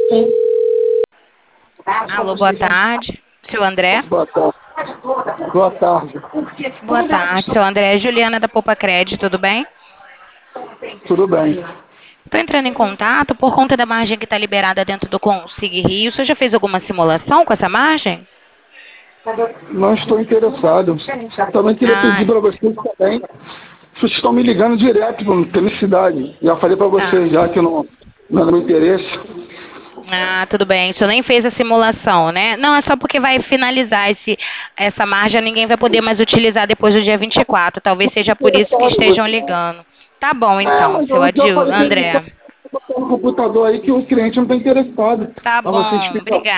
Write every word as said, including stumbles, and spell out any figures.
Alô, boa tarde. Seu André? Boa tarde. Boa tarde. Boa tarde, seu André. Juliana da Poupa Crédito, tudo bem? Tudo bem. Estou entrando em contato por conta da margem que está liberada dentro do Consig Rio. O senhor já fez alguma simulação com essa margem? Não estou interessado. Também queria Ah, pedir para vocês também. Vocês estão me ligando direto para felicidade. Já falei para ah, vocês já que não, não é do meu interesse. ah, tudo bem. O senhor nem fez a simulação, né? Não, é só porque vai finalizar esse, essa margem, ninguém vai poder mais utilizar depois do dia vinte e quatro. Talvez seja por isso que Interessado, estejam você. ligando. Tá bom, É, então, mas seu eu já Adil, falei André. no computador aí que o cliente não está interessado. Tá Mas você bom, explica. obrigada.